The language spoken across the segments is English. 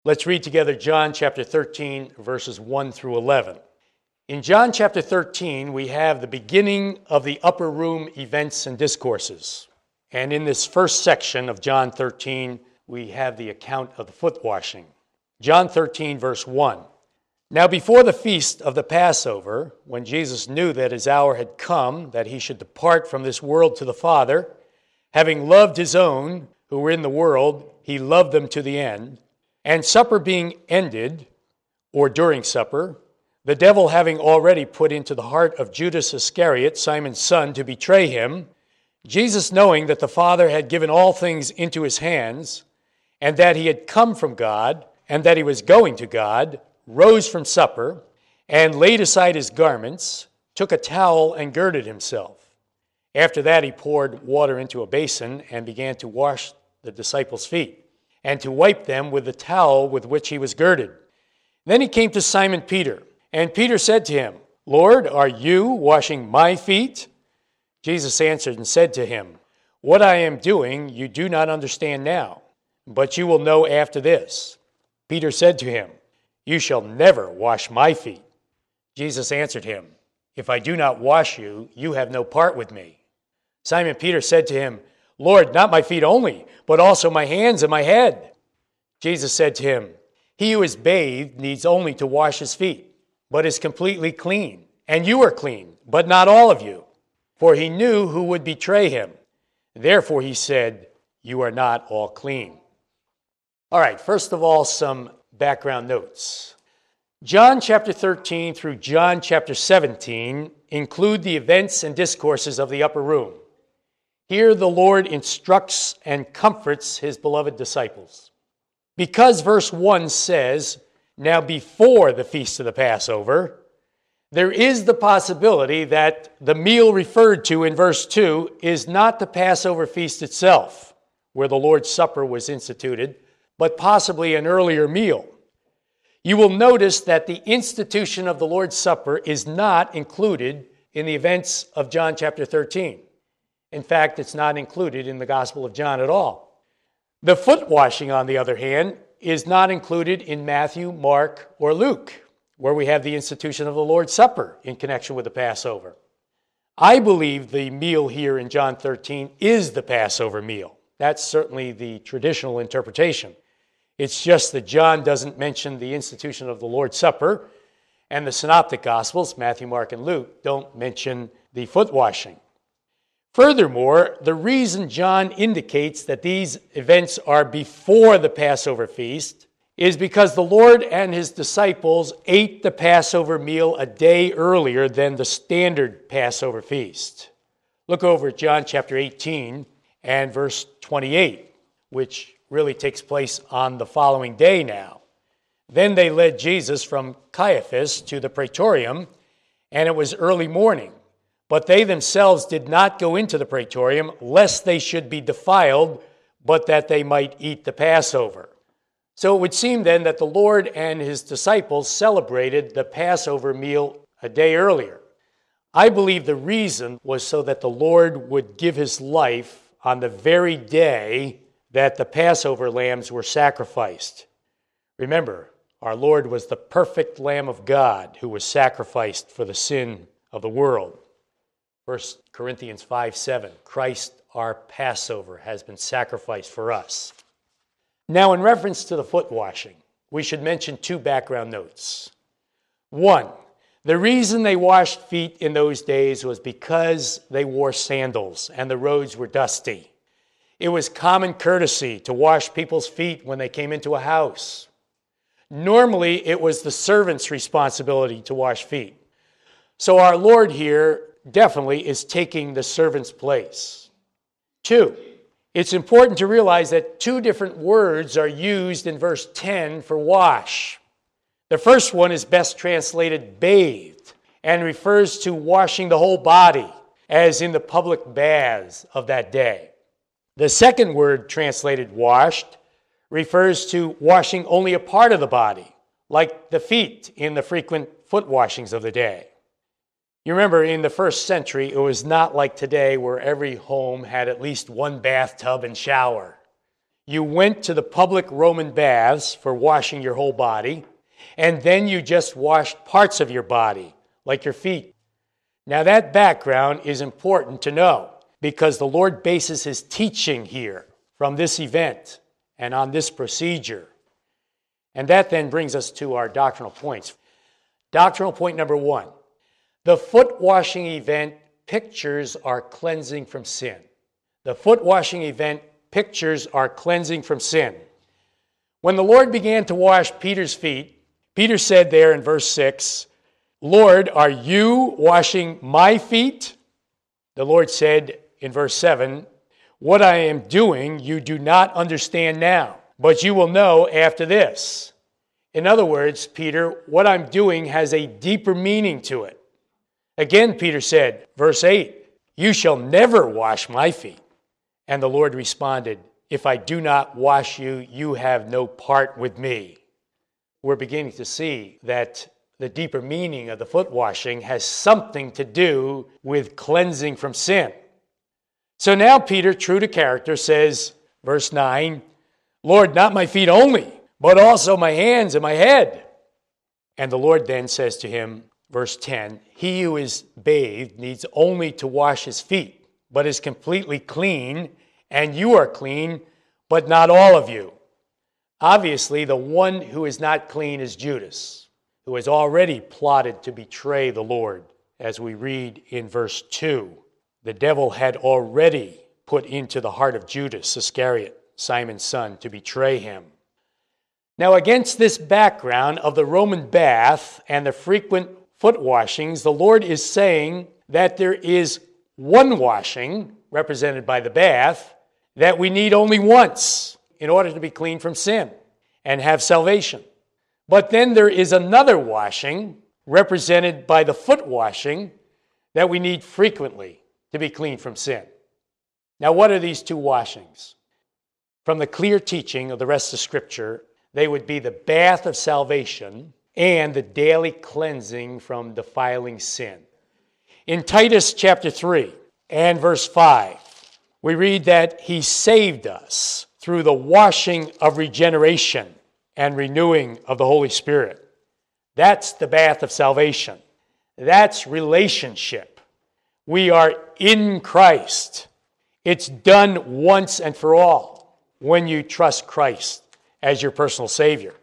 Let's read together John chapter 13, verses 1 through 11. In John chapter 13, we have the beginning of the upper room events and discourses. And in this first section of John 13, we have the account of the foot washing. John 13, verse 1. Now before the feast of the Passover, when Jesus knew that his hour had come, that he should depart from this world to the Father, having loved his own who were in the world, he loved them to the end. And supper being ended, or during supper, the devil having already put into the heart of Judas Iscariot, Simon's son, to betray him, Jesus, knowing that the Father had given all things into his hands, and that he had come from God, and that he was going to God, rose from supper, and laid aside his garments, took a towel and girded himself. After that he poured water into a basin and began to wash the disciples' feet, and to wipe them with the towel with which he was girded. Then he came to Simon Peter, and Peter said to him, Lord, are you washing my feet? Jesus answered and said to him, What I am doing you do not understand now, but you will know after this. Peter said to him, You shall never wash my feet. Jesus answered him, If I do not wash you, you have no part with me. Simon Peter said to him, Lord, not my feet only, but also my hands and my head. Jesus said to him, He who is bathed needs only to wash his feet, but is completely clean. And you are clean, but not all of you. For he knew who would betray him. Therefore he said, You are not all clean. All right, first of all, some background notes. John chapter 13 through John chapter 17 include the events and discourses of the upper room. Here the Lord instructs and comforts his beloved disciples. Because verse 1 says, Now before the feast of the Passover, there is the possibility that the meal referred to in verse 2 is not the Passover feast itself, where the Lord's Supper was instituted, but possibly an earlier meal. You will notice that the institution of the Lord's Supper is not included in the events of John chapter 13. In fact, it's not included in the Gospel of John at all. The foot washing, on the other hand, is not included in Matthew, Mark, or Luke, where we have the institution of the Lord's Supper in connection with the Passover. I believe the meal here in John 13 is the Passover meal. That's certainly the traditional interpretation. It's just that John doesn't mention the institution of the Lord's Supper, and the Synoptic Gospels, Matthew, Mark, and Luke, don't mention the foot washing. Furthermore, the reason John indicates that these events are before the Passover feast is because the Lord and his disciples ate the Passover meal a day earlier than the standard Passover feast. Look over at John chapter 18 and verse 28, which really takes place on the following day now. Then they led Jesus from Caiaphas to the praetorium, and it was early morning. But they themselves did not go into the praetorium, lest they should be defiled, but that they might eat the Passover. So it would seem then that the Lord and his disciples celebrated the Passover meal a day earlier. I believe the reason was so that the Lord would give his life on the very day that the Passover lambs were sacrificed. Remember, our Lord was the perfect Lamb of God who was sacrificed for the sin of the world. 1 Corinthians 5:7, Christ, our Passover, has been sacrificed for us. Now, in reference to the foot washing, we should mention two background notes. One, the reason they washed feet in those days was because they wore sandals and the roads were dusty. It was common courtesy to wash people's feet when they came into a house. Normally, it was the servant's responsibility to wash feet. So our Lord here definitely is taking the servant's place. Two, it's important to realize that two different words are used in verse 10 for wash. The first one is best translated bathed and refers to washing the whole body, as in the public baths of that day. The second word translated washed refers to washing only a part of the body, like the feet in the frequent foot washings of the day. You remember, in the first century, it was not like today where every home had at least one bathtub and shower. you went to the public Roman baths for washing your whole body, and then you just washed parts of your body, like your feet. Now that background is important to know because the Lord bases his teaching here from this event and on this procedure. And that then brings us to our doctrinal points. Doctrinal point number 1, the foot washing event pictures our cleansing from sin. The foot washing event pictures our cleansing from sin. When the Lord began to wash Peter's feet, Peter said there in verse 6, "Lord, are you washing my feet?" The Lord said in verse 7, "What I am doing you do not understand now, but you will know after this." In other words, Peter, what I'm doing has a deeper meaning to it. Again, Peter said, verse 8, "You shall never wash my feet." And the Lord responded, "If I do not wash you, you have no part with me." We're beginning to see that the deeper meaning of the foot washing has something to do with cleansing from sin. So now Peter, true to character, says, verse 9, "Lord, not my feet only, but also my hands and my head." And the Lord then says to him, verse 10, "He who is bathed needs only to wash his feet, but is completely clean, and you are clean, but not all of you." Obviously, the one who is not clean is Judas, who has already plotted to betray the Lord, as we read in verse 2. The devil had already put into the heart of Judas Iscariot, Simon's son, to betray him. Now, against this background of the Roman bath and the frequent foot washings, the Lord is saying that there is one washing, represented by the bath, that we need only once in order to be clean from sin and have salvation. But then there is another washing, represented by the foot washing, that we need frequently to be clean from sin. Now, what are these two washings? From the clear teaching of the rest of Scripture, they would be the bath of salvation and the daily cleansing from defiling sin. In Titus chapter 3 and verse 5, we read that he saved us through the washing of regeneration and renewing of the Holy Spirit. That's the bath of salvation. That's relationship. We are in Christ. It's done once and for all when you trust Christ as your personal Savior.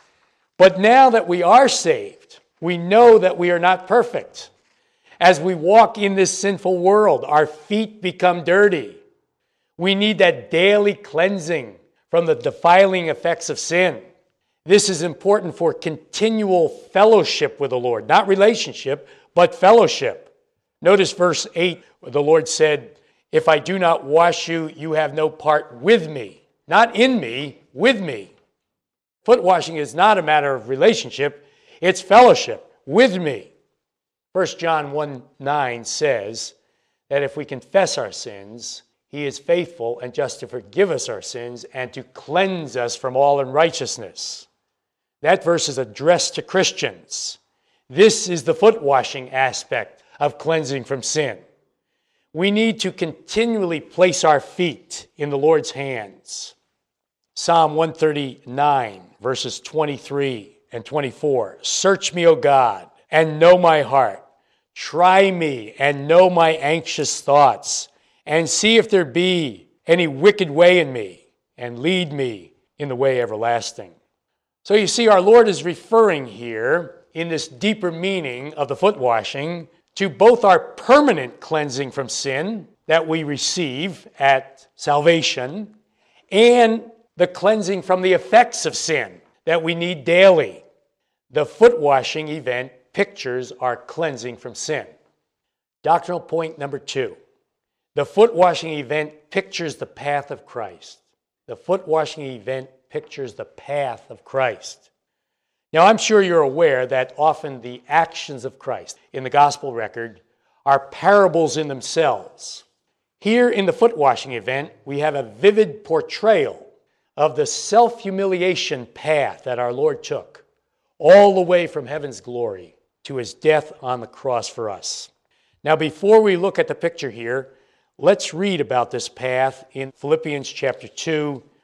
But now that we are saved, we know that we are not perfect. As we walk in this sinful world, our feet become dirty. We need that daily cleansing from the defiling effects of sin. This is important for continual fellowship with the Lord. Not relationship, but fellowship. Notice verse 8, where the Lord said, "If I do not wash you, you have no part with me." Not in me, with me. Foot washing is not a matter of relationship, it's fellowship with me. 1 John 1:9 says that if we confess our sins, he is faithful and just to forgive us our sins and to cleanse us from all unrighteousness. That verse is addressed to Christians. This is the foot washing aspect of cleansing from sin. We need to continually place our feet in the Lord's hands. Psalm 139, verses 23 and 24. "Search me, O God, and know my heart. Try me and know my anxious thoughts, and see if there be any wicked way in me, and lead me in the way everlasting." So you see, our Lord is referring here, in this deeper meaning of the foot washing, to both our permanent cleansing from sin that we receive at salvation, and the cleansing from the effects of sin that we need daily. The foot washing event pictures our cleansing from sin. Doctrinal point number 2. The foot washing event pictures the path of Christ. The foot washing event pictures the path of Christ. Now, I'm sure you're aware that often the actions of Christ in the gospel record are parables in themselves. Here in the foot washing event, we have a vivid portrayal of the self-humiliation path that our Lord took, all the way from heaven's glory to his death on the cross for us. Now, before we look at the picture here, let's read about this path in Philippians chapter 2,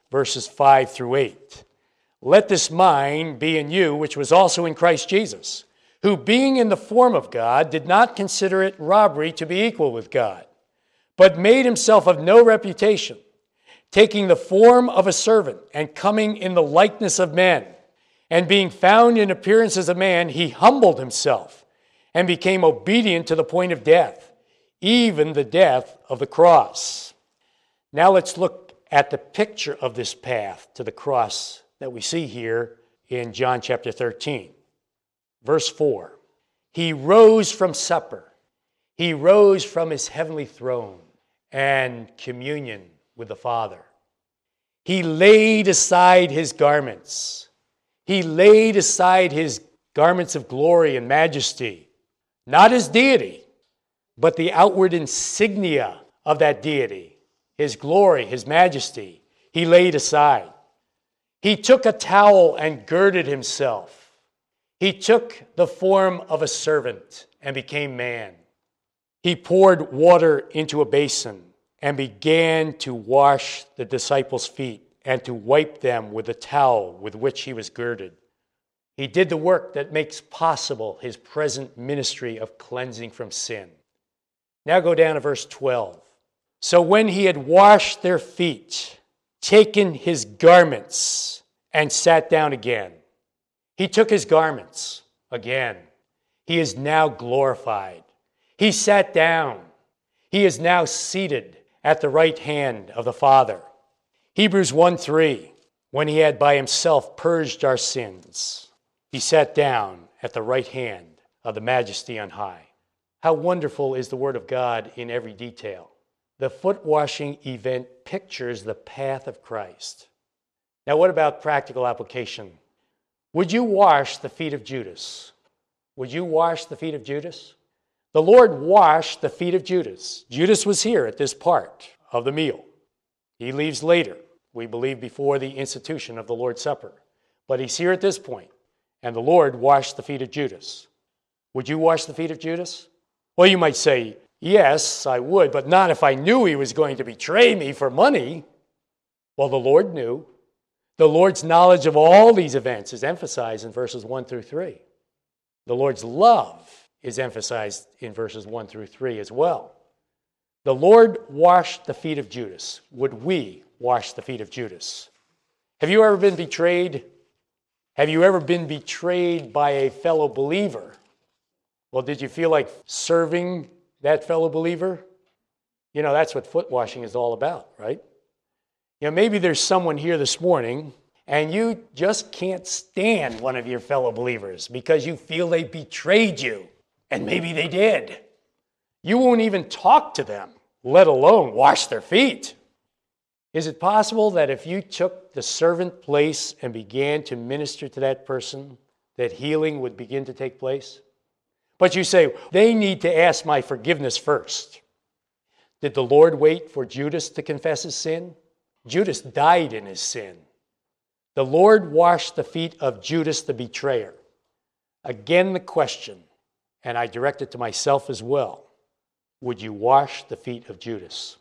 verses 5 through 8. Let this mind be in you, which was also in Christ Jesus, who being in the form of God did not consider it robbery to be equal with God, but made himself of no reputation, taking the form of a servant and coming in the likeness of men. And being found in appearance as a man, he humbled himself and became obedient to the point of death, even the death of the cross. Now let's look at the picture of this path to the cross that we see here in John chapter 13. Verse 4, he rose from supper. He rose from his heavenly throne and communion with the Father. He laid aside his garments. He laid aside his garments of glory and majesty, not his deity, but the outward insignia of that deity, his glory, his majesty. He laid aside. He took a towel and girded himself. He took the form of a servant and became man. He poured water into a basin and began to wash the disciples' feet and to wipe them with the towel with which he was girded. He did the work that makes possible his present ministry of cleansing from sin. Now go down to verse 12. So when he had washed their feet, taken his garments, and sat down again. He took his garments again. He is now glorified. He sat down. He is now seated at the right hand of the Father. Hebrews 1:3, when he had by himself purged our sins, he sat down at the right hand of the Majesty on high. How wonderful is the Word of God in every detail. The foot washing event pictures the path of Christ. Now, what about practical application? Would you wash the feet of Judas? Would you wash the feet of Judas? The Lord washed the feet of Judas. Judas was here at this part of the meal. He leaves later, we believe before the institution of the Lord's Supper. But he's here at this point, and the Lord washed the feet of Judas. Would you wash the feet of Judas? Well, you might say, yes, I would, but not if I knew he was going to betray me for money. Well, the Lord knew. The Lord's knowledge of all these events is emphasized in verses 1 through 3. The Lord's love is emphasized in verses 1 through 3 as well. The Lord washed the feet of Judas. Would we wash the feet of Judas? Have you ever been betrayed? Have you ever been betrayed by a fellow believer? Well, did you feel like serving that fellow believer? You know, that's what foot washing is all about, right? You know, maybe there's someone here this morning and you just can't stand one of your fellow believers because you feel they betrayed you, and maybe they did. You won't even talk to them, let alone wash their feet. Is it possible that if you took the servant place and began to minister to that person, that healing would begin to take place? But you say, they need to ask my forgiveness first. Did the Lord wait for Judas to confess his sin? Judas died in his sin. The Lord washed the feet of Judas the betrayer. Again, the question, and I direct it to myself as well, would you wash the feet of Judas?